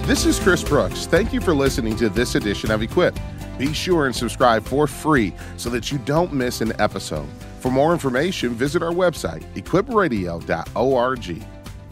This is Chris Brooks. Thank you for listening to this edition of Equip. Be sure and subscribe for free so that you don't miss an episode. For more information, visit our website, equipradio.org.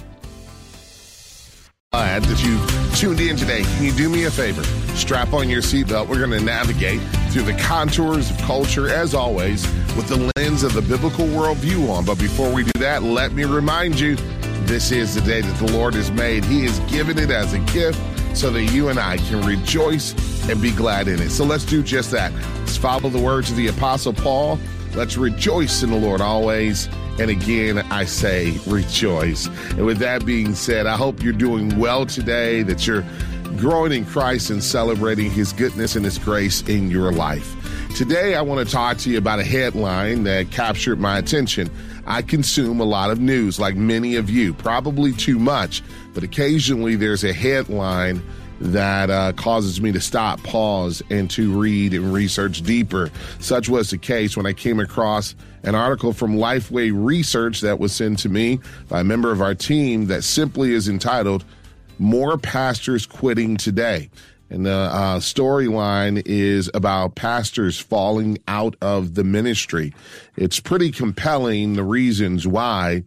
Glad that you've tuned in today. Can you do me a favor? Strap on your seatbelt. We're going to navigate through the contours of culture, as always, with the lens of the biblical worldview on. But before we do that, let me remind you, this is the day that the Lord has made. He has given it as a gift so that you and I can rejoice and be glad in it. So let's do just that. Let's follow the words of the Apostle Paul. Let's rejoice in the Lord always. And again, I say rejoice. And with that being said, I hope you're doing well today, that you're growing in Christ and celebrating his goodness and his grace in your life. Today, I want to talk to you about a headline that captured my attention. I consume a lot of news, like many of you, probably too much, but occasionally there's a headline that causes me to stop, pause, and to read and research deeper. Such was the case when I came across an article from Lifeway Research that was sent to me by a member of our team that simply is entitled, "More Pastors Quitting Today." And the storyline is about pastors falling out of the ministry. It's pretty compelling, the reasons why.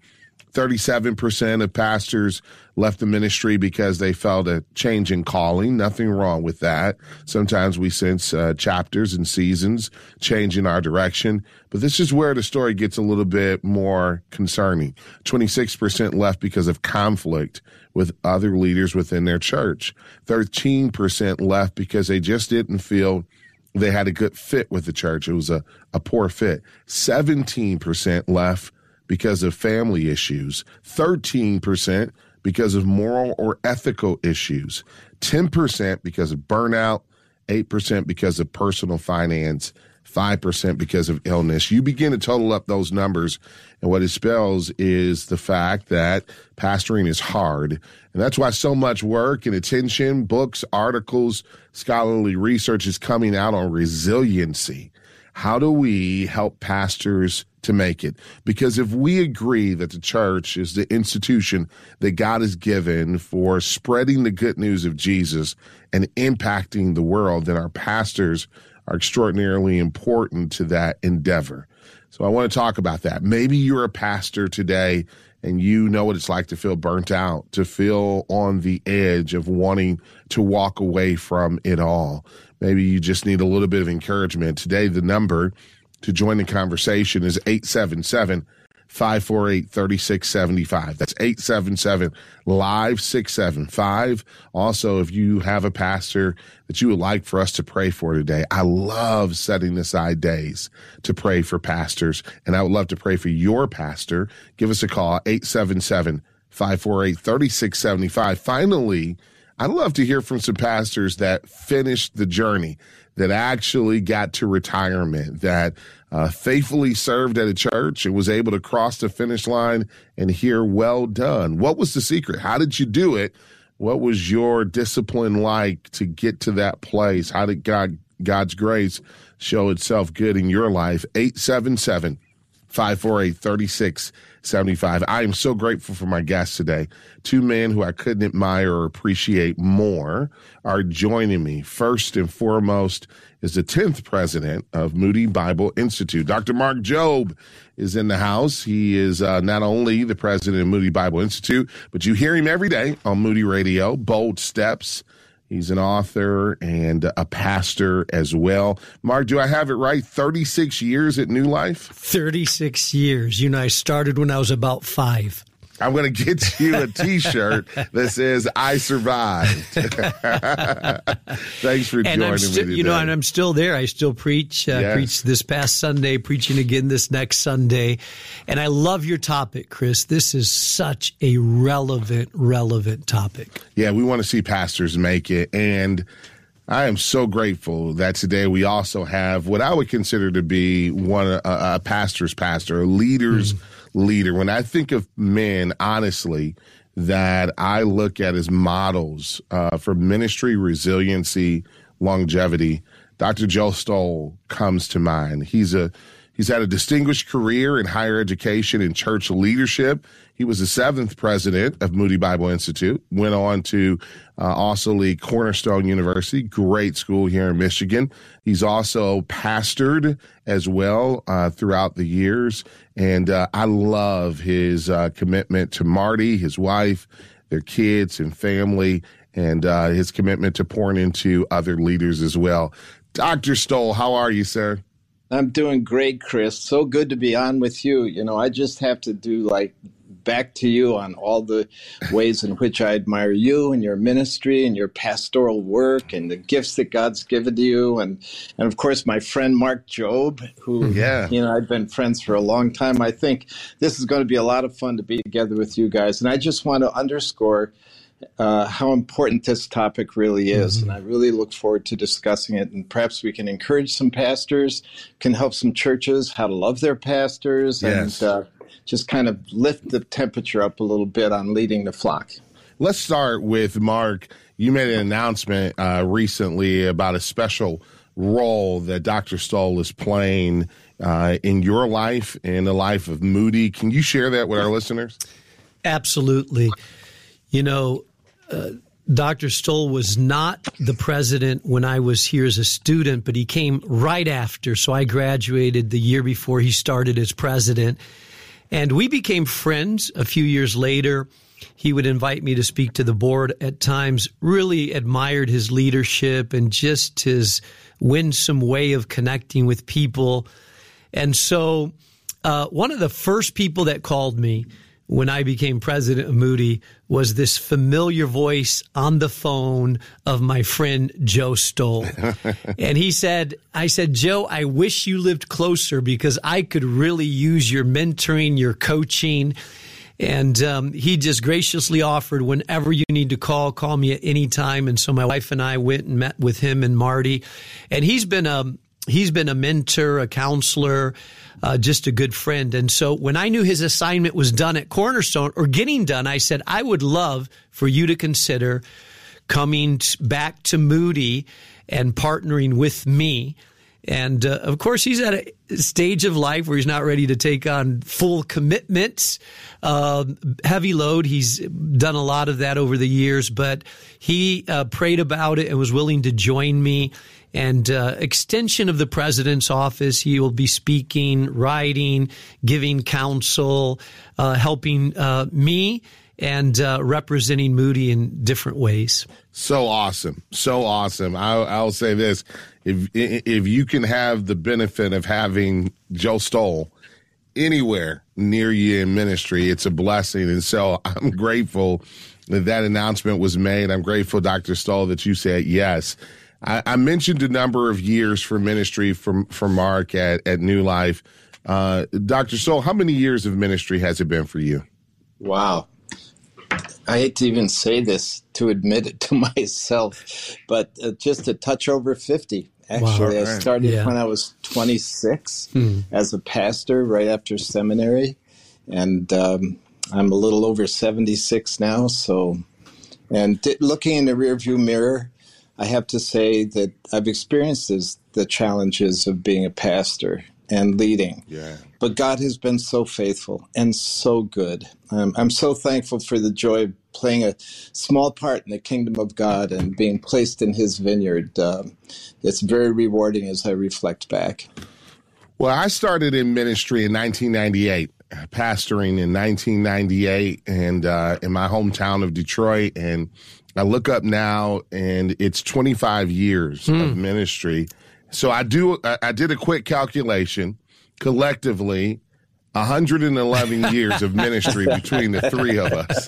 37% of pastors left the ministry because they felt a change in calling. Nothing wrong with that. Sometimes we sense chapters and seasons changing our direction. But this is where the story gets a little bit more concerning. 26% left because of conflict with other leaders within their church. 13% left because they just didn't feel they had a good fit with the church. It was a poor fit. 17% left because of family issues, 13% because of moral or ethical issues, 10% because of burnout, 8% because of personal finance, 5% because of illness. You begin to total up those numbers, and what it spells is the fact that pastoring is hard. And that's why so much work and attention, books, articles, scholarly research is coming out on resiliency. How do we help pastors to make it? Because if we agree that the church is the institution that God has given for spreading the good news of Jesus and impacting the world, then our pastors are extraordinarily important to that endeavor. So I want to talk about that. Maybe you're a pastor today and you know what it's like to feel burnt out, to feel on the edge of wanting to walk away from it all. Maybe you just need a little bit of encouragement. Today, the number to join the conversation is 877-548-3675. That's 877-LIVE-675. Also, if you have a pastor that you would like for us to pray for today, I love setting aside days to pray for pastors, and I would love to pray for your pastor. Give us a call, 877-548-3675. Finally, I'd love to hear from some pastors that finished the journey, that actually got to retirement, that faithfully served at a church and was able to cross the finish line and hear, well done. What was the secret? How did you do it? What was your discipline like to get to that place? How did God's grace show itself good in your life? 877-548-3675. I am so grateful for my guests today. Two men who I couldn't admire or appreciate more are joining me. First and foremost is the 10th president of Moody Bible Institute. Dr. Mark Jobe is in the house. He is not only the president of Moody Bible Institute, but you hear him every day on Moody Radio, Bold Steps. He's an author and a pastor as well. Mark, do I have it right? 36 years at New Life? 36 years. You know, I started when I was about 5. I'm going to get you a T-shirt that says, I survived. Thanks for joining me today. You know, and I'm still there. I still preach, preached this past Sunday, preaching again this next Sunday. And I love your topic, Chris. This is such a relevant topic. Yeah, we want to see pastors make it. And I am so grateful that today we also have what I would consider to be a pastor's pastor, a leader's leader. When I think of men, honestly, that I look at as models for ministry, resiliency, longevity, Dr. Joe Stowell comes to mind. He's a He's had a distinguished career in higher education and church leadership. He was the 7th president of Moody Bible Institute, went on to also lead Cornerstone University, great school here in Michigan. He's also pastored as well throughout the years. And I love his commitment to Marty, his wife, their kids and family, and his commitment to pouring into other leaders as well. Dr. Stoll, how are you, sir? I'm doing great, Chris. So good to be on with you. You know, I just have to do back to you on all the ways in which I admire you and your ministry and your pastoral work and the gifts that God's given to you. And of course, my friend Mark Jobe, who, you know, I've been friends for a long time. I think this is going to be a lot of fun to be together with you guys. And I just want to underscore how important this topic really is. And I really look forward to discussing it. And perhaps we can encourage some pastors, can help some churches how to love their pastors, and just kind of lift the temperature up a little bit on leading the flock. Let's start with Mark. You made an announcement recently about a special role that Dr. Stoll is playing in your life and the life of Moody. Can you share that with our listeners? Absolutely. You know, Dr. Stoll was not the president when I was here as a student, but he came right after. So I graduated the year before he started as president. And we became friends a few years later. He would invite me to speak to the board at times, really admired his leadership and just his winsome way of connecting with people. And so one of the first people that called me when I became president of Moody was this familiar voice on the phone of my friend Joe Stoll. And I said, Joe, I wish you lived closer because I could really use your mentoring, your coaching. And he just graciously offered, whenever you need to call me at any time. And so my wife and I went and met with him and Marty. And he's been a mentor, a counselor, just a good friend. And so when I knew his assignment was done at Cornerstone or getting done, I said, I would love for you to consider coming back to Moody and partnering with me. And of course, he's at a stage of life where he's not ready to take on full commitments, heavy load. He's done a lot of that over the years, but he prayed about it and was willing to join me. And extension of the president's office, he will be speaking, writing, giving counsel, helping me and representing Moody in different ways. So awesome. So awesome. I'll say this. If you can have the benefit of having Joe Stoll anywhere near you in ministry, it's a blessing. And so I'm grateful that announcement was made. I'm grateful, Dr. Stoll, that you said yes. I mentioned a number of years for ministry from Mark at New Life. Dr. Stoll, how many years of ministry has it been for you? Wow. I hate to even say this to admit it to myself, but just a touch over 50. Actually, wow. I started when I was 26 as a pastor right after seminary, and I'm a little over 76 now. So, and looking in the rearview mirror, I have to say that I've experienced the challenges of being a pastor and leading. Yeah. But God has been so faithful and so good. I'm so thankful for the joy of playing a small part in the kingdom of God and being placed in his vineyard. It's very rewarding as I reflect back. Well, I started in ministry in 1998, pastoring in 1998 and in my hometown of Detroit. And I look up now and it's 25 years of ministry. So I did a quick calculation. Collectively, 111 years of ministry between the three of us.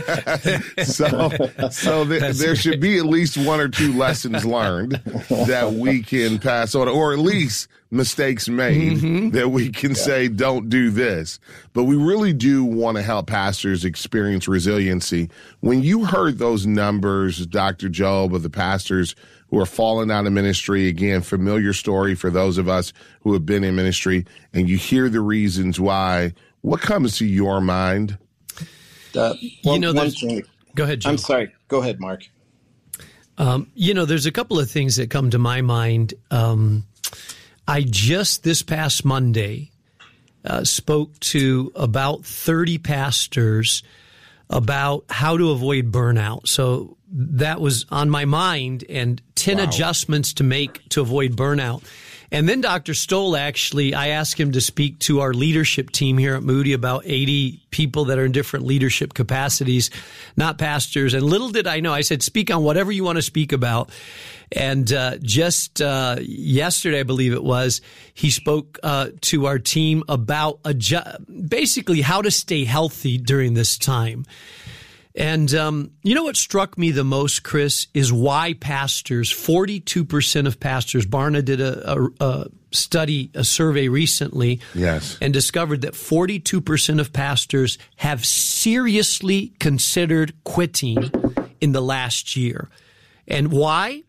So there should be at least one or two lessons learned that we can pass on, or at least mistakes made that we can say, don't do this. But we really do want to help pastors experience resiliency. When you heard those numbers, Dr. Jobe, of the pastors who are falling out of ministry, again, familiar story for those of us who have been in ministry, and you hear the reasons why, what comes to your mind? Go ahead, Joe. I'm sorry. Go ahead, Mark. There's a couple of things that come to my mind. I just this past Monday spoke to about 30 pastors about how to avoid burnout. So that was on my mind, and 10 adjustments to make to avoid burnout. And then Dr. Stoll, actually, I asked him to speak to our leadership team here at Moody, about 80 people that are in different leadership capacities, not pastors. And little did I know, I said, speak on whatever you want to speak about. And just yesterday, I believe it was, he spoke to our team about basically how to stay healthy during this time. And you know what struck me the most, Chris, is why pastors, 42% of pastors, Barna did a survey recently, yes, and discovered that 42% of pastors have seriously considered quitting in the last year. And why?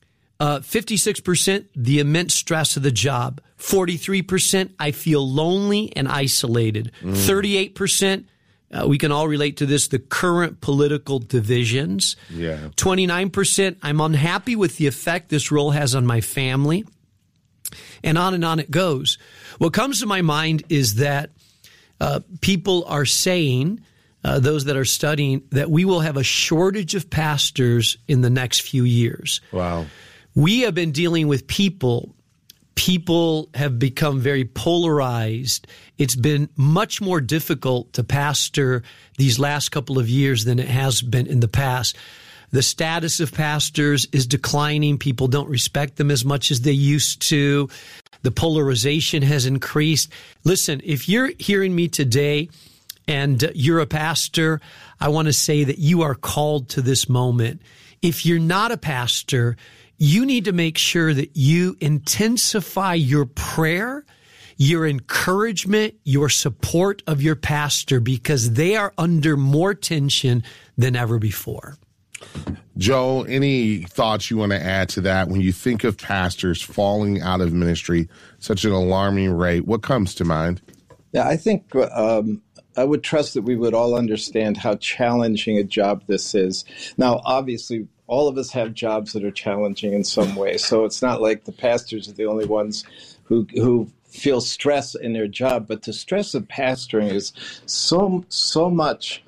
56%, the immense stress of the job. 43%, I feel lonely and isolated. 38%, we can all relate to this, the current political divisions. Yeah. 29%, I'm unhappy with the effect this role has on my family. And on it goes. What comes to my mind is that people are saying, those that are studying, that we will have a shortage of pastors in the next few years. Wow. We have been dealing with people. People have become very polarized. It's been much more difficult to pastor these last couple of years than it has been in the past. The status of pastors is declining. People don't respect them as much as they used to. The polarization has increased. Listen, if you're hearing me today and you're a pastor, I want to say that you are called to this moment. If you're not a pastor, you need to make sure that you intensify your prayer, your encouragement, your support of your pastor, because they are under more tension than ever before. Joe, any thoughts you want to add to that when you think of pastors falling out of ministry, such an alarming rate? What comes to mind? Yeah, I think I would trust that we would all understand how challenging a job this is. Now, obviously, all of us have jobs that are challenging in some way. So it's not like the pastors are the only ones who feel stress in their job. But the stress of pastoring is so much,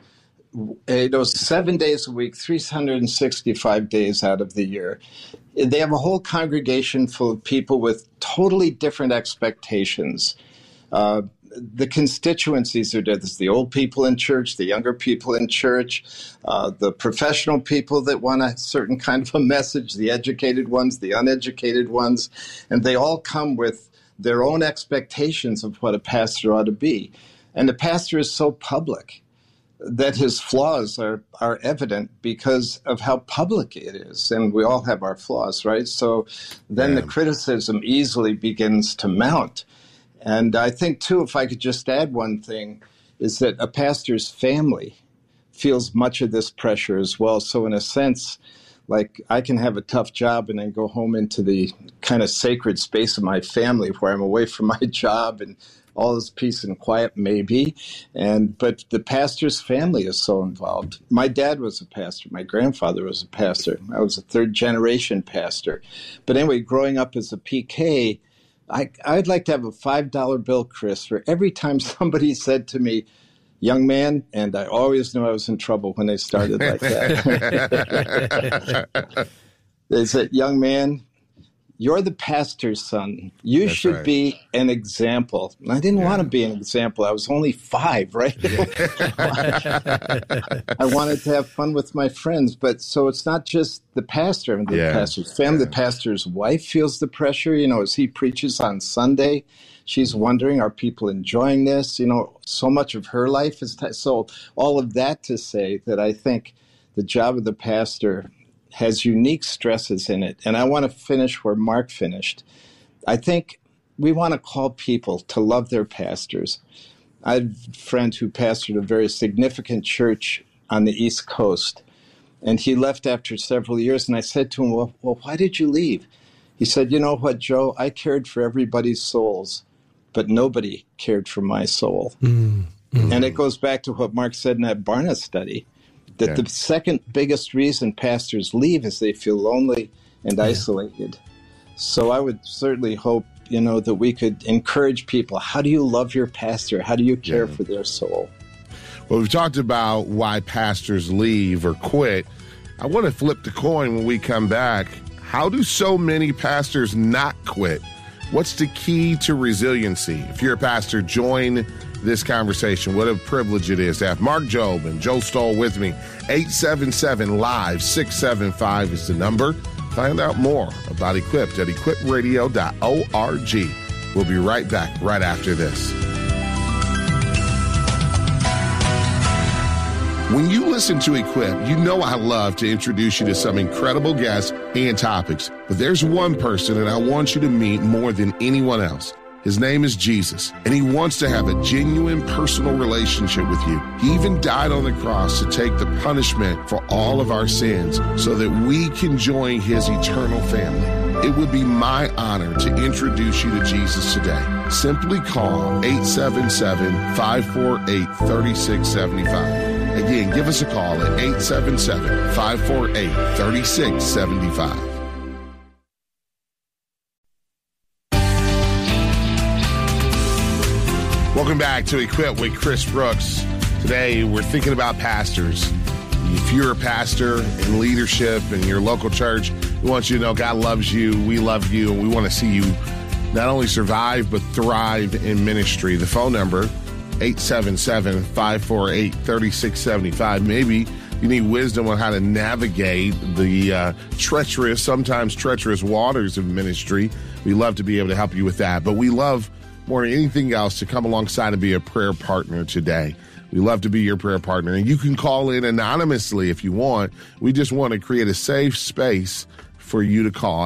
7 days a week, 365 days out of the year. They have a whole congregation full of people with totally different expectations. The constituencies are different. The old people in church, the younger people in church, the professional people that want a certain kind of a message, the educated ones, the uneducated ones, and they all come with their own expectations of what a pastor ought to be. And the pastor is so public that his flaws are evident because of how public it is. And we all have our flaws, right? So then the criticism easily begins to mount. And I think, too, if I could just add one thing, is that a pastor's family feels much of this pressure as well. So in a sense, like I can have a tough job and then go home into the kind of sacred space of my family where I'm away from my job and all this peace and quiet maybe. But the pastor's family is so involved. My dad was a pastor. My grandfather was a pastor. I was a third-generation pastor. But anyway, growing up as a PK, I'd like to have a $5 bill, Chris, for every time somebody said to me, young man, and I always knew I was in trouble when they started like that. They said, young man, you're the pastor's son. You should be an example. And I didn't want to be an example. I was only 5, right? I wanted to have fun with my friends. But so it's not just the pastor and the pastor's family. The pastor's wife feels the pressure. You know, as he preaches on Sunday, she's wondering, are people enjoying this? You know, so much of her life is so all of that to say that I think the job of the pastor has unique stresses in it. And I want to finish where Mark finished. I think we want to call people to love their pastors. I have a friend who pastored a very significant church on the East Coast, and he left after several years. And I said to him, well, why did you leave? He said, you know what, Joe, I cared for everybody's souls, but nobody cared for my soul. Mm-hmm. And it goes back to what Mark said in that Barna study, that the second biggest reason pastors leave is they feel lonely and isolated. So I would certainly hope that we could encourage people. How do you love your pastor? How do you care for their soul? Well, we've talked about why pastors leave or quit. I want to flip the coin when we come back. How do so many pastors not quit? What's the key to resiliency? If you're a pastor, join this conversation. What a privilege it is to have Mark Jobe and Joel Stowell with me. 877-LIVE-675 is the number. Find out more about Equipped at equippradio.org. We'll be right back right after this. When you listen to Equip, you know I love to introduce you to some incredible guests and topics. But there's one person that I want you to meet more than anyone else. His name is Jesus, and he wants to have a genuine personal relationship with you. He even died on the cross to take the punishment for all of our sins so that we can join his eternal family. It would be my honor to introduce you to Jesus today. Simply call 877-548-3675. Again, give us a call at 877-548-3675. Welcome back to Equip with Chris Brooks. Today, we're thinking about pastors. If you're a pastor in leadership in your local church, we want you to know God loves you, we love you, and we want to see you not only survive, but thrive in ministry. The phone number, 877-548-3675. Maybe you need wisdom on how to navigate the sometimes treacherous waters of ministry. We love to be able to help you with that. But we love, more than anything else, to come alongside and be a prayer partner today. We love to be your prayer partner. And you can call in anonymously if you want. We just want to create a safe space for you to call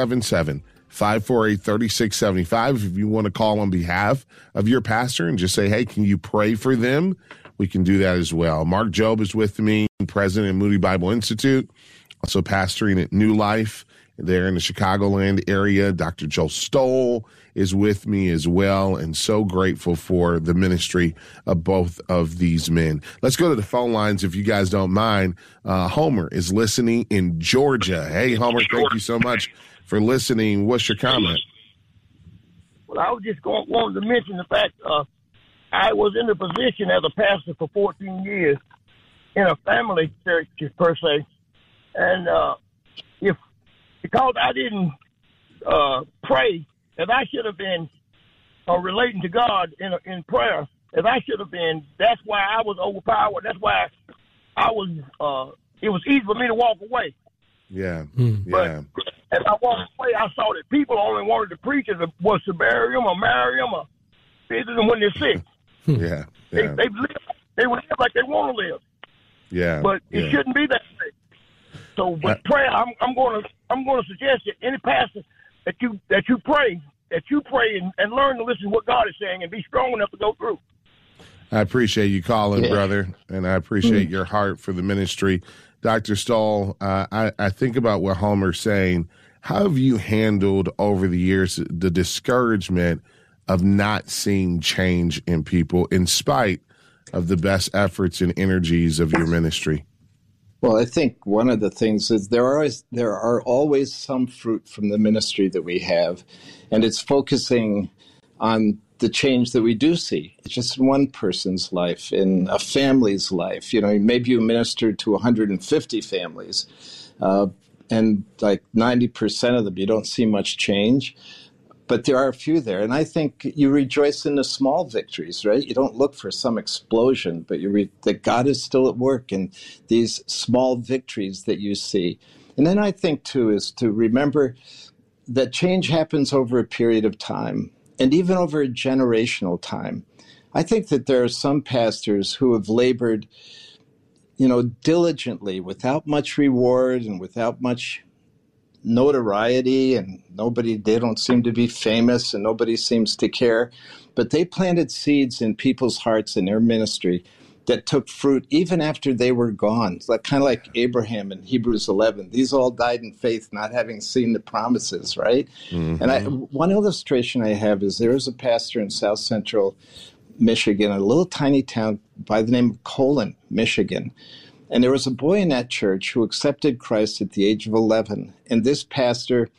877-548-3675. If you want to call on behalf of your pastor and just say, hey, can you pray for them? We can do that as well. Mark Jobe is with me, president of Moody Bible Institute, also pastoring at New Life there in the Chicagoland area. Dr. Joel Stowell is with me as well, and so grateful for the ministry of both of these men. Let's go to the phone lines if you guys don't mind. Homer is listening in Georgia. Hey, Homer, thank you so much for listening. What's your comment? Well, I was just wanting to mention the fact I was in the position as a pastor for 14 years in a family church, per se, and because I didn't pray as I should have been, relating to God in prayer as I should have been, that's why I was overpowered. That's why I was. It was easy for me to walk away. Yeah. But as I walked away, I saw that people only wanted to preach was to bury them or marry them or visit them when they're sick. Yeah. They would live like they want to live. Yeah. But it shouldn't be that way. So, but prayer, I'm going to suggest that any pastor that you pray and learn to listen to what God is saying and be strong enough to go through. I appreciate you calling, brother, and I appreciate your heart for the ministry. Dr. Stowell, I think about what Homer's saying. How have you handled over the years the discouragement of not seeing change in people in spite of the best efforts and energies of your ministry? Well, I think one of the things is there are always some fruit from the ministry that we have, and it's focusing on the change that we do see. It's just in one person's life, in a family's life. Maybe you ministered to 150 families, and like 90% of them, you don't see much change. But there are a few there. And I think you rejoice in the small victories, right? You don't look for some explosion, but that God is still at work in these small victories that you see. And then I think, too, is to remember that change happens over a period of time, and even over a generational time. I think that there are some pastors who have labored, diligently, without much reward and without much notoriety, and they don't seem to be famous, and nobody seems to care. But they planted seeds in people's hearts in their ministry that took fruit even after they were gone. It's kind of like Abraham in Hebrews 11. These all died in faith, not having seen the promises, right? Mm-hmm. And one illustration I have is there was a pastor in South Central Michigan, a little tiny town by the name of Colon, Michigan. And there was a boy in that church who accepted Christ at the age of 11. And this pastor,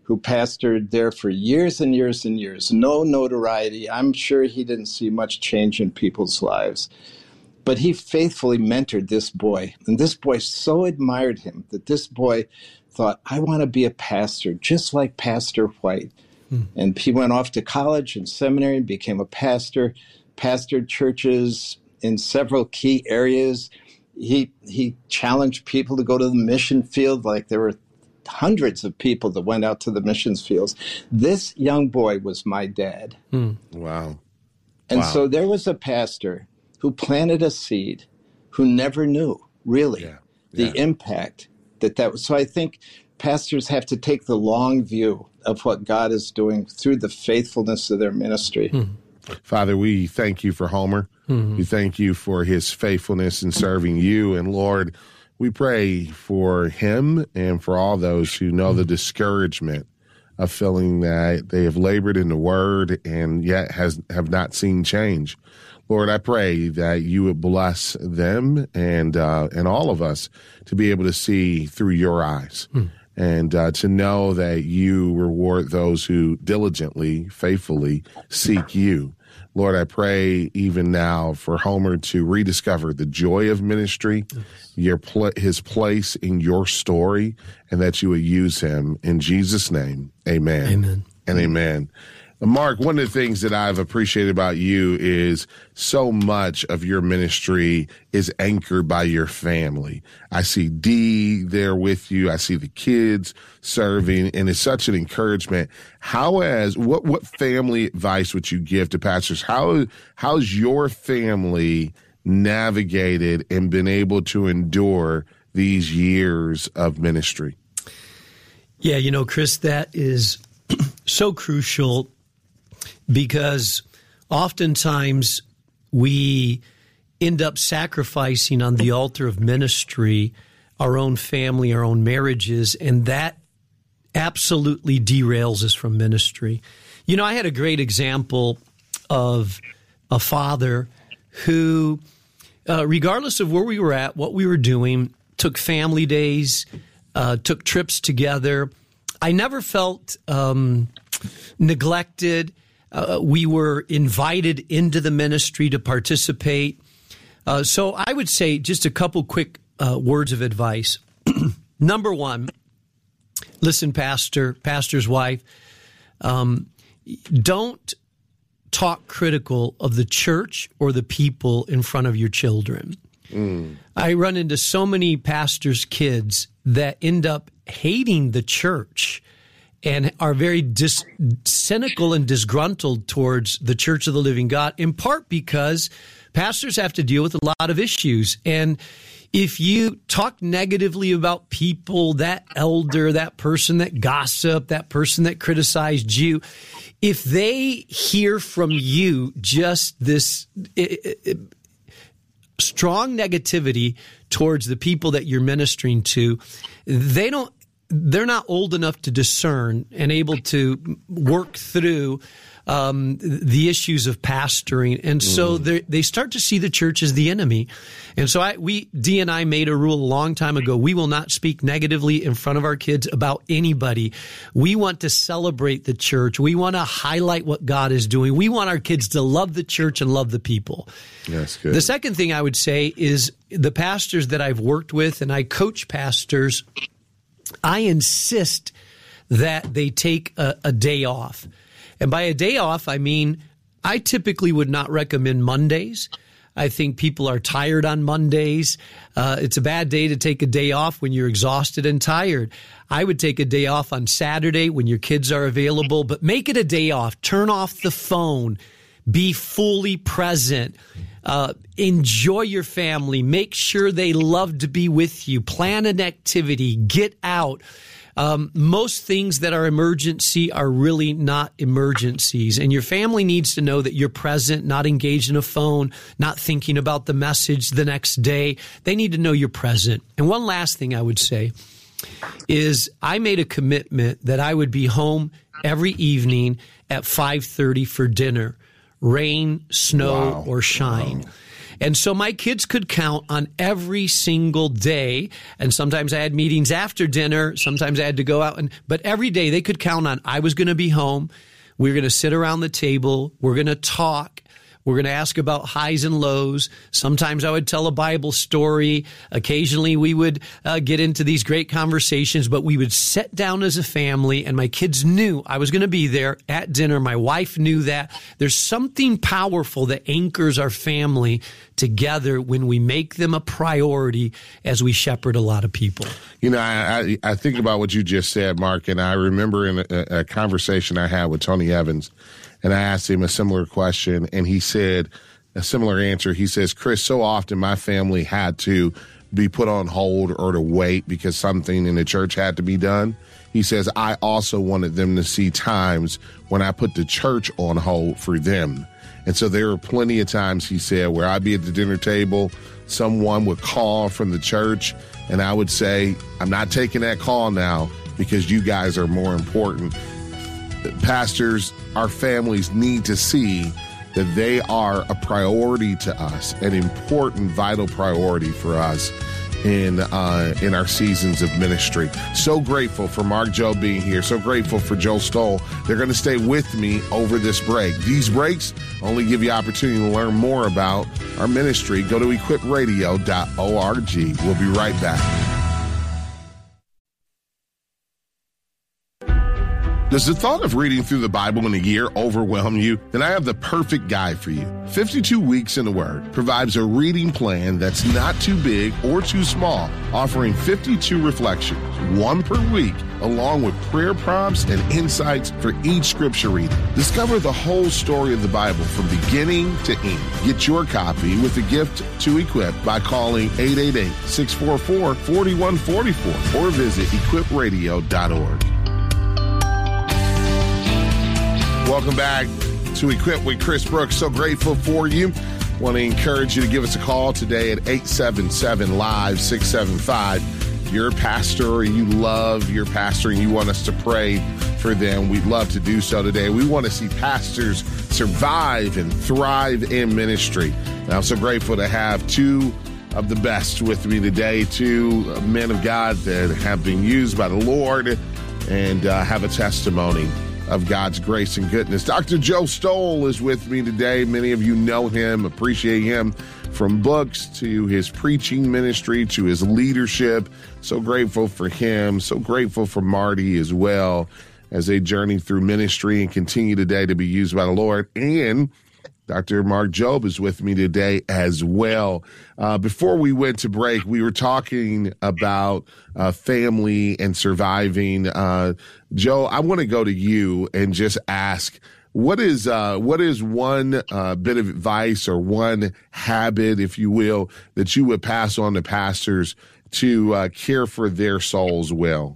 who pastored there for years and years and years. No notoriety. I'm sure he didn't see much change in people's lives. But he faithfully mentored this boy. And this boy so admired him that this boy thought, I want to be a pastor, just like Pastor White. And he went off to college and seminary and became a pastor, pastored churches in several key areas. He challenged people to go to the mission field, like there were hundreds of people that went out to the missions fields. This young boy was my dad. Wow. And so there was a pastor who planted a seed, who never knew, really, the impact that was. So I think pastors have to take the long view of what God is doing through the faithfulness of their ministry. Father, we thank you for Homer. We thank you for his faithfulness in serving you. And Lord, we pray for him and for all those who know the discouragement of feeling that they have labored in the word and yet have not seen change. Lord, I pray that you would bless them and all of us to be able to see through your eyes and to know that you reward those who diligently, faithfully seek you. Lord, I pray even now for Homer to rediscover the joy of ministry, his place in your story, and that you would use him. In Jesus' name, amen. Amen. And amen. Mark, one of the things that I've appreciated about you is so much of your ministry is anchored by your family. I see Dee there with you. I see the kids serving, and it's such an encouragement. What family advice would you give to pastors? How's your family navigated and been able to endure these years of ministry? Yeah, Chris, that is so crucial, because oftentimes we end up sacrificing on the altar of ministry our own family, our own marriages, and that absolutely derails us from ministry. I had a great example of a father who, regardless of where we were at, what we were doing, took family days, took trips together. I never felt neglected. We were invited into the ministry to participate. So I would say just a couple quick words of advice. Number one, listen, pastor's wife, don't talk critical of the church or the people in front of your children. I run into so many pastors' kids that end up hating the church and are very cynical and disgruntled towards the Church of the Living God, in part because pastors have to deal with a lot of issues. And if you talk negatively about people, that elder, that person that gossiped, that person that criticized you, if they hear from you just this strong negativity towards the people that you're ministering to, they're not old enough to discern and able to work through the issues of pastoring. And so they start to see the church as the enemy. And so Dee and I made a rule a long time ago. We will not speak negatively in front of our kids about anybody. We want to celebrate the church. We want to highlight what God is doing. We want our kids to love the church and love the people. That's good. The second thing I would say is the pastors that I've worked with, and I coach pastors, I insist that they take a day off. And by a day off, I mean, I typically would not recommend Mondays. I think people are tired on Mondays. It's a bad day to take a day off when you're exhausted and tired. I would take a day off on Saturday when your kids are available, but make it a day off. Turn off the phone. Be fully present. Enjoy your family. Make sure they love to be with you. Plan an activity. Get out. Most things that are emergency are really not emergencies. And your family needs to know that you're present, not engaged in a phone, not thinking about the message the next day. They need to know you're present. And one last thing I would say is I made a commitment that I would be home every evening at 5:30 for dinner, rain, snow, or shine. And so my kids could count on every single day. And sometimes I had meetings after dinner. Sometimes I had to go out. But every day they could count on I was going to be home. We were going to sit around the table. We're going to talk. We're going to ask about highs and lows. Sometimes I would tell a Bible story. Occasionally we would get into these great conversations, but we would sit down as a family, and my kids knew I was going to be there at dinner. My wife knew that. There's something powerful that anchors our family together when we make them a priority as we shepherd a lot of people. You know, I think about what you just said, Mark, and I remember in a conversation I had with Tony Evans, and I asked him a similar question, and he said a similar answer. He says, Chris, so often my family had to be put on hold or to wait because something in the church had to be done. He says, I also wanted them to see times when I put the church on hold for them. And so there were plenty of times, he said, where I'd be at the dinner table, someone would call from the church, and I would say, I'm not taking that call now because you guys are more important. Pastors, our families need to see that they are a priority to us, an important, vital priority for us in our seasons of ministry. So grateful for Mark Jobe being here. So grateful for Joel Stowell. They're going to stay with me over this break. These breaks only give you opportunity to learn more about our ministry. Go to equipradio.org. We'll be right back. Does the thought of reading through the Bible in a year overwhelm you? Then I have the perfect guide for you. 52 Weeks in the Word provides a reading plan that's not too big or too small, offering 52 reflections, one per week, along with prayer prompts and insights for each scripture reading. Discover the whole story of the Bible from beginning to end. Get your copy with a gift to Equip by calling 888-644-4144 or visit equipradio.org. Welcome back to Equip with Chris Brooks. So grateful for you. Want to encourage you to give us a call today at 877-LIVE-675. You're a pastor or you love your pastor and you want us to pray for them. We'd love to do so today. We want to see pastors survive and thrive in ministry. And I'm so grateful to have two of the best with me today, two men of God that have been used by the Lord and have a testimony of God's grace and goodness. Dr. Joe Stowell is with me today. Many of you know him, appreciate him, from books to his preaching ministry to his leadership. So grateful for him. So grateful for Marty as well as they journey through ministry and continue today to be used by the Lord. And Dr. Mark Jobe is with me today as well. Before we went to break, we were talking about family and surviving. Joe, I want to go to you and just ask, what is one bit of advice or one habit, if you will, that you would pass on to pastors to care for their souls well?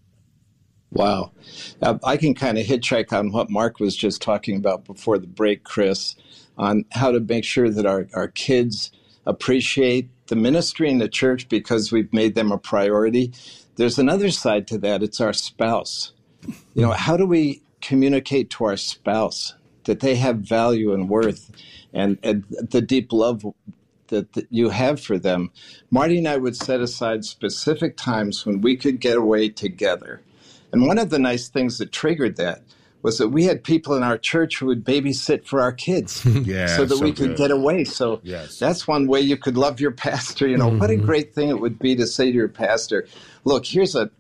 Wow. I can kind of hitchhike on what Mark was just talking about before the break, Chris, on how to make sure that our kids appreciate the ministry in the church because we've made them a priority. There's another side to that. It's our spouse. You know, how do we communicate to our spouse that they have value and worth and the deep love that you have for them? Marty and I would set aside specific times when we could get away together. And one of the nice things that triggered that was that we had people in our church who would babysit for our kids so that we could get away. So that's one way you could love your pastor. You know, what a great thing it would be to say to your pastor, look, here's a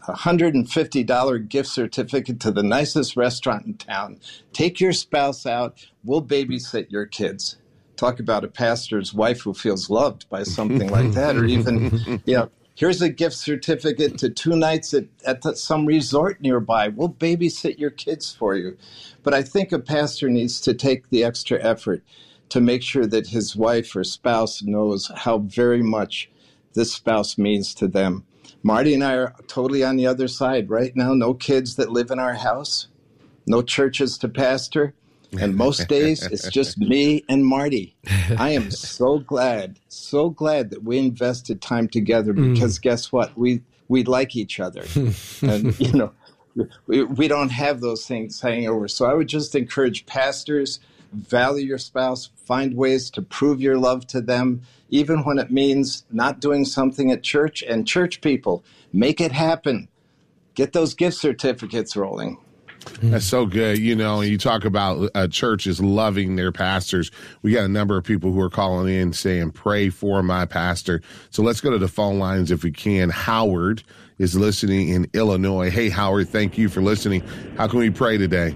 $150 gift certificate to the nicest restaurant in town. Take your spouse out. We'll babysit your kids. Talk about a pastor's wife who feels loved by something like that. Or even, you know, here's a gift certificate to 2 nights at some resort nearby. We'll babysit your kids for you. But I think a pastor needs to take the extra effort to make sure that his wife or spouse knows how very much this spouse means to them. Marty and I are totally on the other side right now. No kids that live in our house, no churches to pastor. And most days, it's just me and Marty. I am so glad that we invested time together because guess what? We like each other. And, you know, we don't have those things hanging over. So I would just encourage pastors, value your spouse, find ways to prove your love to them, even when it means not doing something at church. And church people, make it happen. Get those gift certificates rolling. That's so good. You know, you talk about churches loving their pastors. We got a number of people who are calling in saying, pray for my pastor. So let's go to the phone lines if we can. Howard is listening in Illinois. Hey, Howard, thank you for listening. How can we pray today?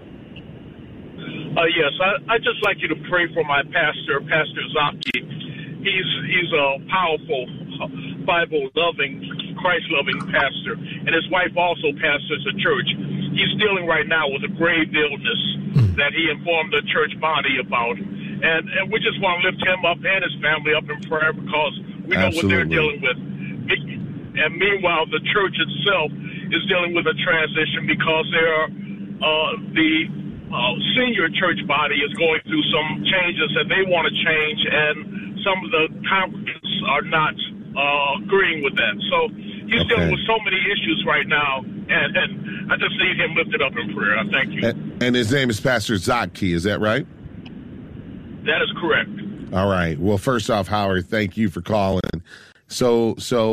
Yes, I'd just like you to pray for my pastor, Pastor Zaki. He's a powerful, Bible-loving, Christ-loving pastor, and his wife also pastors a church. He's dealing right now with a grave illness that he informed the church body about, and we just want to lift him up and his family up in prayer because we know what they're dealing with. And meanwhile, the church itself is dealing with a transition because the senior church body is going through some changes that they want to change, and some of the congregants are not agreeing with that. So he's dealing with so many issues right now, and I just need him lifted up in prayer. I thank you. And his name is Pastor Zaki, is that right? That is correct. All right. Well, first off, Howard, thank you for calling. So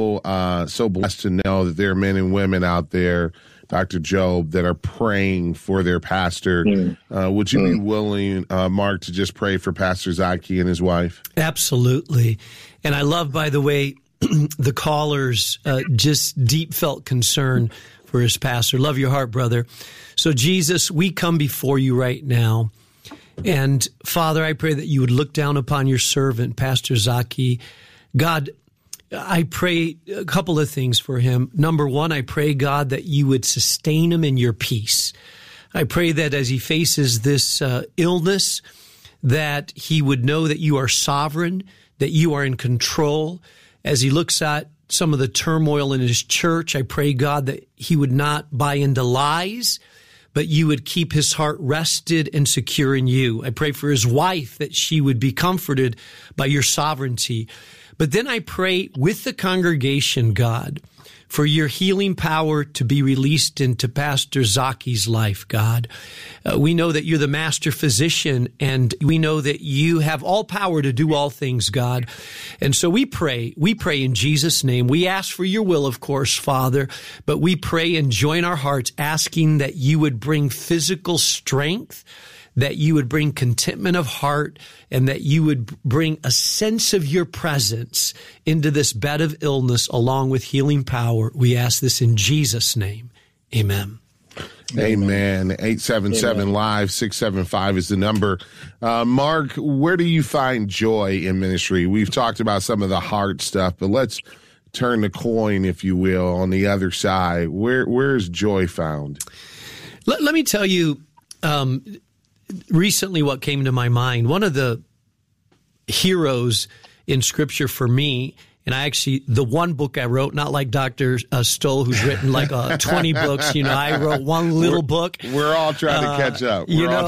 blessed to know that there are men and women out there, Dr. Job, that are praying for their pastor. Would you be willing, Mark, to just pray for Pastor Zaki and his wife? Absolutely. And I love, by the way, the caller's just deep felt concern for his pastor. Love your heart, brother. So, Jesus, we come before you right now. And, Father, I pray that you would look down upon your servant, Pastor Zaki. God, I pray a couple of things for him. Number one, I pray, God, that you would sustain him in your peace. I pray that as he faces this illness, that he would know that you are sovereign, that you are in control. As he looks at some of the turmoil in his church, I pray, God, that he would not buy into lies, but you would keep his heart rested and secure in you. I pray for his wife, that she would be comforted by your sovereignty. But then I pray with the congregation, God, for your healing power to be released into Pastor Zaki's life, God. We know that you're the master physician, and we know that you have all power to do all things, God. And so we pray in Jesus' name. We ask for your will, of course, Father, but we pray and join our hearts asking that you would bring physical strength, that you would bring contentment of heart, and that you would bring a sense of your presence into this bed of illness along with healing power. We ask this in Jesus' name. Amen. Amen. 877-LIVE-675 is the number. Mark, where do you find joy in ministry? We've talked about some of the hard stuff, but let's turn the coin, if you will, on the other side. Where is joy found? Let me tell you, recently what came to my mind, one of the heroes in Scripture for me, and the one book I wrote, not like Dr. Stoll, who's written like 20 books, I wrote one little book. We're all trying to catch up.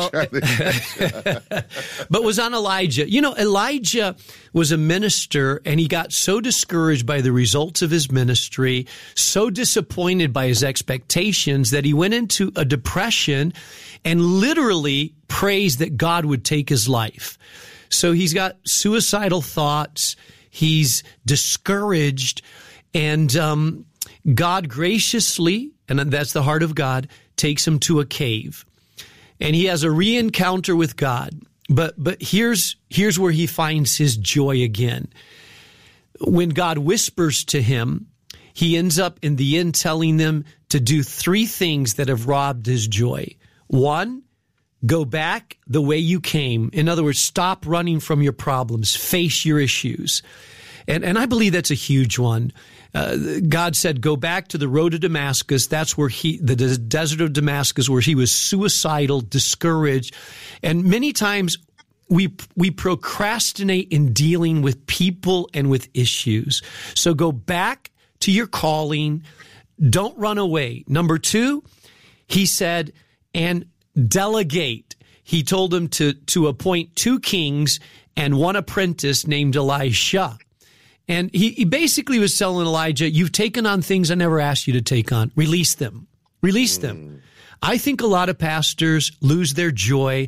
But was on Elijah. Elijah was a minister, and he got so discouraged by the results of his ministry, so disappointed by his expectations, that he went into a depression and literally prays that God would take his life. So he's got suicidal thoughts. He's discouraged, and God graciously, and that's the heart of God, takes him to a cave. And he has a re-encounter with God. But here's where he finds his joy again. When God whispers to him, he ends up in the end telling them to do 3 things that have robbed his joy. 1, go back the way you came. In other words, stop running from your problems. Face your issues. And I believe that's a huge one. God said, go back to the road to Damascus. That's where the desert of Damascus, where he was suicidal, discouraged. And many times we procrastinate in dealing with people and with issues. So go back to your calling. Don't run away. Number 2, he said, and delegate. He told him to appoint 2 kings and 1 apprentice named Elisha. And he basically was telling Elijah, you've taken on things I never asked you to take on. Release them. Release them. I think a lot of pastors lose their joy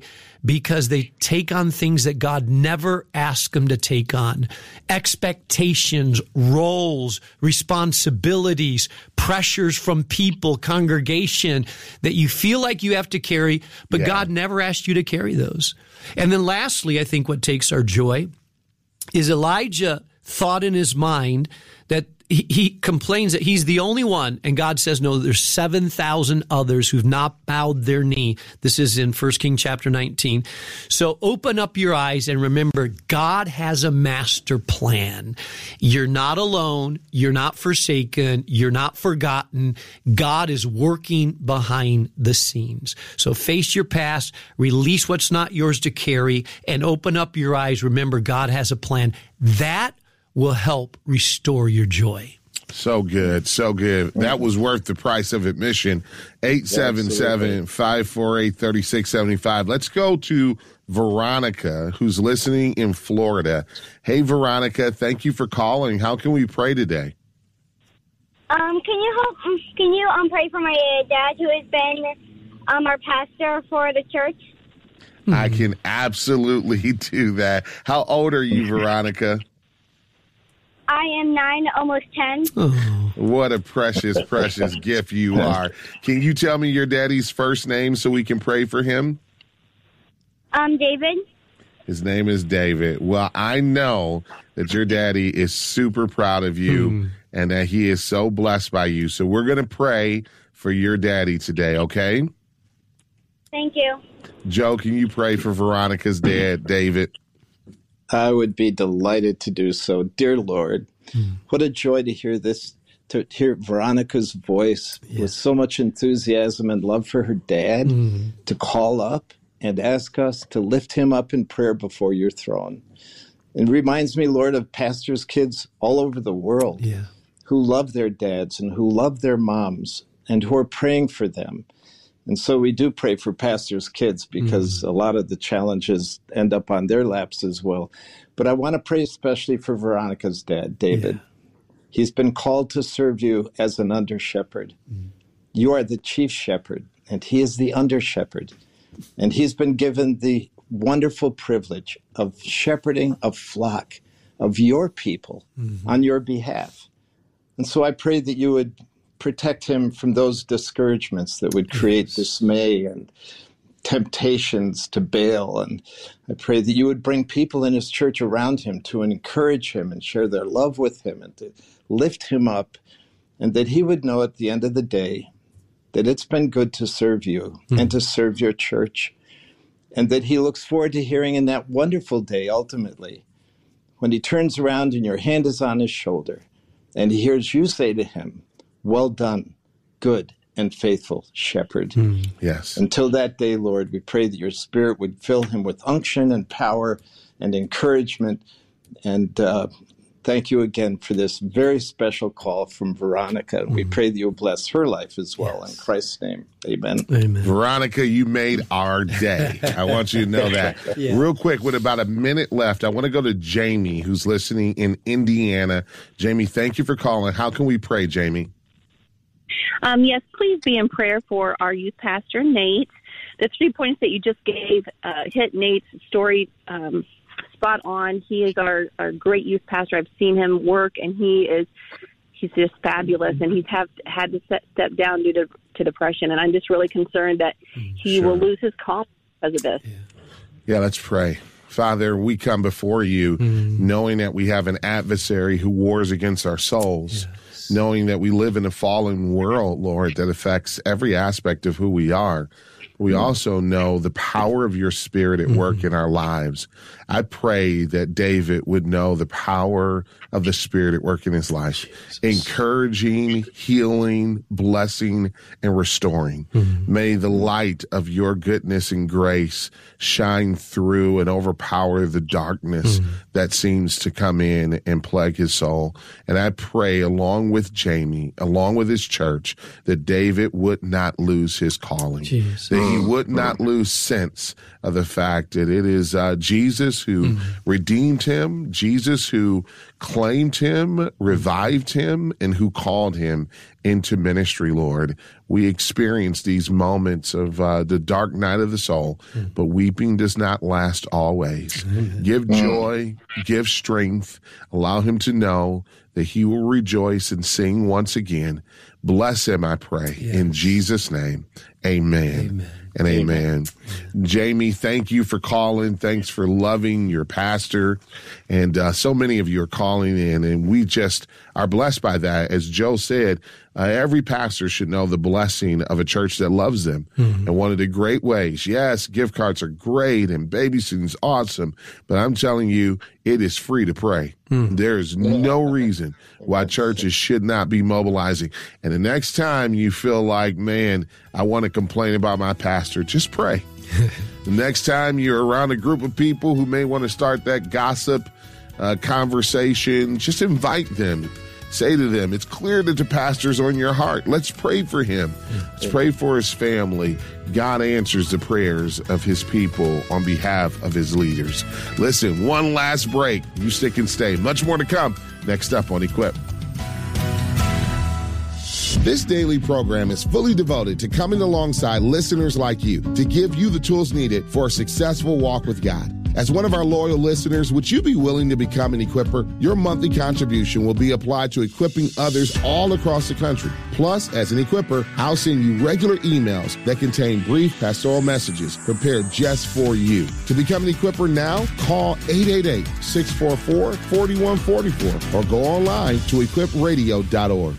because they take on things that God never asked them to take on. Expectations, roles, responsibilities, pressures from people, congregation that you feel like you have to carry, but God never asked you to carry those. And then lastly, I think what takes our joy is Elijah thought in his mind that he complains that he's the only one, and God says, no, there's 7,000 others who've not bowed their knee. This is in 1 Kings chapter 19. So open up your eyes and remember, God has a master plan. You're not alone. You're not forsaken. You're not forgotten. God is working behind the scenes. So face your past, release what's not yours to carry, and open up your eyes. Remember, God has a plan. That will help restore your joy. So good. So good. That was worth the price of admission. 877-548-3675. Let's go to Veronica, who's listening in Florida. Hey, Veronica, thank you for calling. How can we pray today? Can you pray for my dad, who has been our pastor for the church? I can absolutely do that. How old are you, Veronica? I am 9, almost 10. Oh. What a precious, precious gift you are. Can you tell me your daddy's first name so we can pray for him? David. His name is David. Well, I know that your daddy is super proud of you and that he is so blessed by you. So we're going to pray for your daddy today, okay? Thank you. Joe, can you pray for Veronica's dad, David? I would be delighted to do so. Dear Lord, what a joy to hear this, to hear Veronica's voice with so much enthusiasm and love for her dad, to call up and ask us to lift him up in prayer before your throne. It reminds me, Lord, of pastors' kids all over the world who love their dads and who love their moms and who are praying for them. And so we do pray for pastors' kids because a lot of the challenges end up on their laps as well. But I want to pray especially for Veronica's dad, David. He's been called to serve you as an under-shepherd. You are the chief shepherd, and he is the under-shepherd. And he's been given the wonderful privilege of shepherding a flock of your people on your behalf. And so I pray that you would protect him from those discouragements that would create dismay and temptations to bail. And I pray that you would bring people in his church around him to encourage him and share their love with him and to lift him up, and that he would know at the end of the day that it's been good to serve you and to serve your church, and that he looks forward to hearing in that wonderful day, ultimately, when he turns around and your hand is on his shoulder and he hears you say to him, well done, good and faithful shepherd. Yes. Until that day, Lord, we pray that your Spirit would fill him with unction and power and encouragement. And thank you again for this very special call from Veronica. And we pray that you'll bless her life as well. In Christ's name, amen. Amen. Veronica, you made our day. I want you to know that. Real quick, with about a minute left, I want to go to Jamie, who's listening in Indiana. Jamie, thank you for calling. How can we pray, Jamie? Yes, please be in prayer for our youth pastor, Nate. The 3 points that you just gave hit Nate's story spot on. He is our great youth pastor. I've seen him work, and he's just fabulous, and he's had to step down due to depression, and I'm just really concerned that he will lose his calm because of this. Yeah, let's pray. Father, we come before you knowing that we have an adversary who wars against our souls, knowing that we live in a fallen world, Lord, that affects every aspect of who we are. We also know the power of your Spirit at work in our lives. I pray that David would know the power of the Spirit at work in his life, encouraging, healing, blessing, and restoring. May the light of your goodness and grace shine through and overpower the darkness that seems to come in and plague his soul. And I pray, along with Jamie, along with his church, that David would not lose his calling, that he would not lose sense of the fact that it is Jesus who redeemed him, Jesus who claimed him, revived him, and who called him into ministry, Lord. We experience these moments of the dark night of the soul, but weeping does not last always. Give joy, give strength, allow him to know that he will rejoice and sing once again. Bless him, I pray, in Jesus' name. Amen. And amen. Jamie, thank you for calling. Thanks for loving your pastor. And so many of you are calling in, and we just are blessed by that. As Joe said, every pastor should know the blessing of a church that loves them. And one of the great ways, yes, gift cards are great and babysitting is awesome, but I'm telling you, it is free to pray. There is no reason why churches should not be mobilizing. And the next time you feel like, man, I want to complain about my pastor, just pray. The next time you're around a group of people who may want to start that gossip conversation, just invite them. Say to them, it's clear that the pastor's on your heart. Let's pray for him. Let's pray for his family. God answers the prayers of his people on behalf of his leaders. Listen, one last break. You stick and stay. Much more to come next up on Equip. This daily program is fully devoted to coming alongside listeners like you to give you the tools needed for a successful walk with God. As one of our loyal listeners, would you be willing to become an Equipper? Your monthly contribution will be applied to equipping others all across the country. Plus, as an Equipper, I'll send you regular emails that contain brief pastoral messages prepared just for you. To become an Equipper now, call 888-644-4144 or go online to equipradio.org.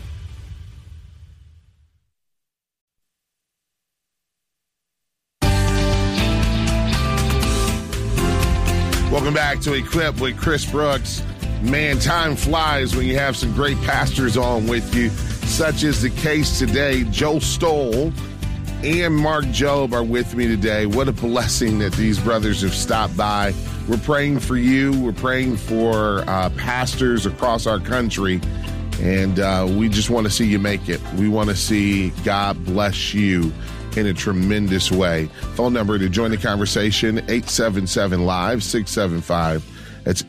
Welcome back to Equip with Chris Brooks. Man, time flies when you have some great pastors on with you, such as the case today. Joe Stoll and Mark Jobe are with me today. What a blessing that these brothers have stopped by. We're praying for you. We're praying for pastors across our country, and we just want to see you make it. We want to see God bless you in a tremendous way. Phone number to join the conversation, 877-LIVE-675. That's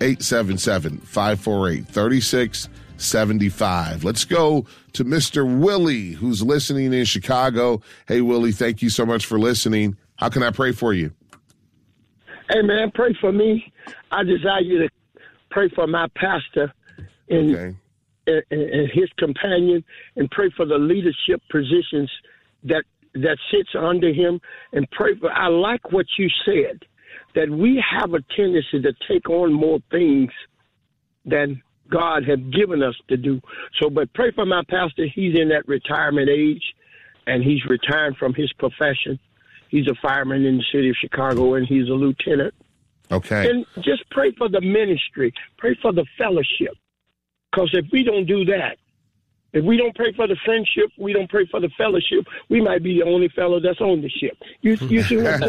877-548-3675. Let's go to Mr. Willie, who's listening in Chicago. Hey, Willie, thank you so much for listening. How can I pray for you? Hey, man, pray for me. I desire you to pray for my pastor and his companion, and pray for the leadership positions that sits under him, and pray for. I like what you said, that we have a tendency to take on more things than God has given us to do. So, but pray for my pastor. He's in that retirement age, and he's retired from his profession. He's a fireman in the city of Chicago, and he's a lieutenant. Okay. And just pray for the ministry. Pray for the fellowship. Because if we don't do that, if we don't pray for the friendship, we don't pray for the fellowship, we might be the only fellow that's on the ship. You see what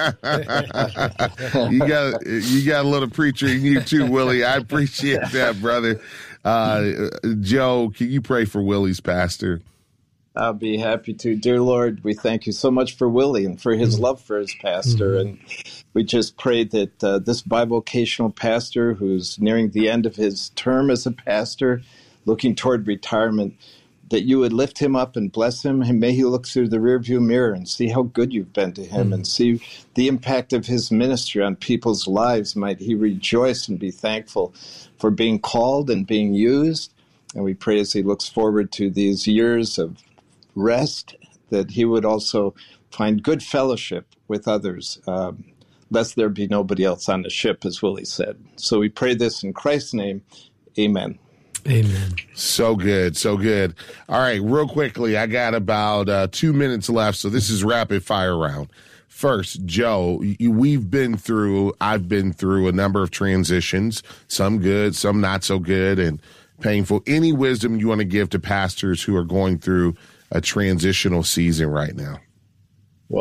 I'm saying? You got a little preacher in you too, Willie. I appreciate that, brother. Joe, can you pray for Willie's pastor? I'll be happy to. Dear Lord, we thank you so much for Willie and for his love for his pastor. And we just pray that this bivocational pastor who's nearing the end of his term as a pastor, looking toward retirement, that you would lift him up and bless him, and may he look through the rearview mirror and see how good you've been to him and see the impact of his ministry on people's lives. Might he rejoice and be thankful for being called and being used. And we pray as he looks forward to these years of rest, that he would also find good fellowship with others, lest there be nobody else on the ship, as Willie said. So we pray this in Christ's name. Amen. Amen. So good. So good. All right. Real quickly, I got about 2 minutes left. So this is rapid fire round. First, Joe, I've been through a number of transitions, some good, some not so good and painful. Any wisdom you want to give to pastors who are going through a transitional season right now? Well,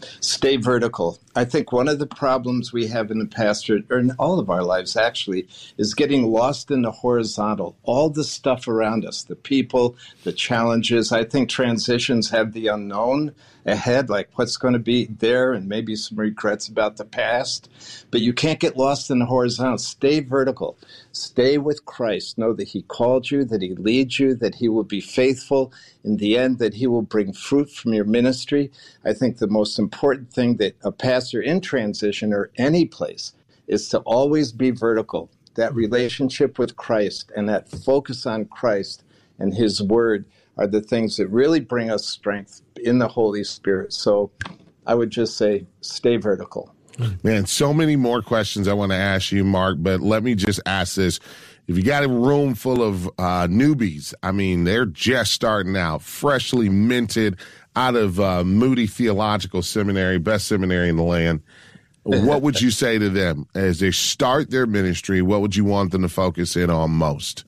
Stay vertical. I think one of the problems we have in the pastorate, or in all of our lives actually, is getting lost in the horizontal. All the stuff around us, the people, the challenges. I think transitions have the unknown ahead, like what's going to be there and maybe some regrets about the past. But you can't get lost in the horizontal. Stay vertical. Stay with Christ. Know that he called you, that he leads you, that he will be faithful. In the end, that he will bring fruit from your ministry. I think the most important thing that a pastor in transition or any place is to always be vertical. That relationship with Christ and that focus on Christ and his word are the things that really bring us strength in the Holy Spirit. So I would just say, stay vertical. Man, so many more questions I want to ask you, Mark, but let me just ask this. If you got a room full of newbies, I mean, they're just starting out, freshly minted out of Moody Theological Seminary, best seminary in the land, what would you say to them as they start their ministry? What would you want them to focus in on most?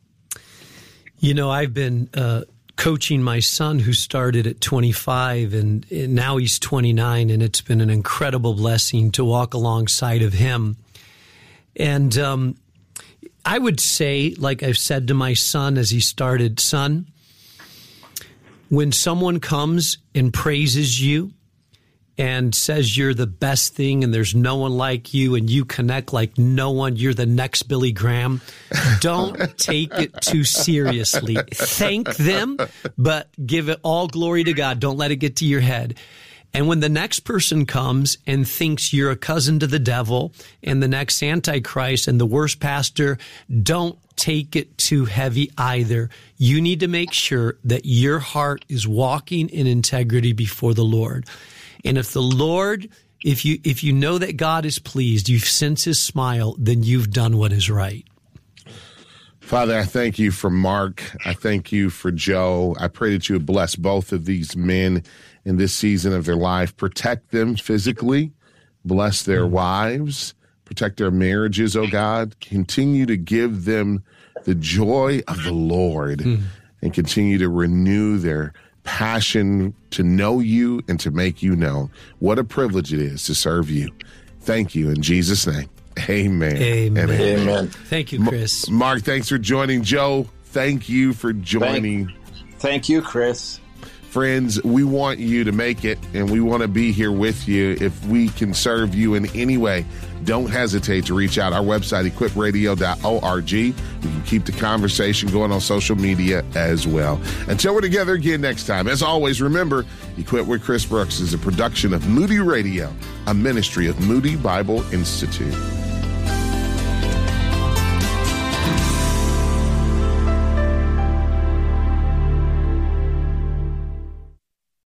You know, I've been coaching my son who started at 25 and now he's 29, and it's been an incredible blessing to walk alongside of him. And I would say, like I've said to my son as he started, son, when someone comes and praises you and says you're the best thing and there's no one like you and you connect like no one, you're the next Billy Graham, don't take it too seriously. Thank them, but give it all glory to God. Don't let it get to your head. And when the next person comes and thinks you're a cousin to the devil and the next Antichrist and the worst pastor, don't take it too heavy either. You need to make sure that your heart is walking in integrity before the Lord. And if the Lord, if you know that God is pleased, you sense his smile, then you've done what is right. Father, I thank you for Mark. I thank you for Joe. I pray that you would bless both of these men in this season of their life. Protect them physically. Bless their wives. Protect their marriages, oh God. Continue to give them the joy of the Lord and continue to renew their passion to know you and to make you known. What a privilege it is to serve you. Thank you in Jesus' name. Amen. Amen. Amen. Thank you, Chris. Mark, thanks for joining. Joe, thank you for joining. Thank you, Chris. Friends, we want you to make it, and we want to be here with you. If we can serve you in any way, don't hesitate to reach out. Our website, equipradio.org. We can keep the conversation going on social media as well. Until we're together again next time, as always, remember, Equip with Chris Brooks is a production of Moody Radio, a ministry of Moody Bible Institute.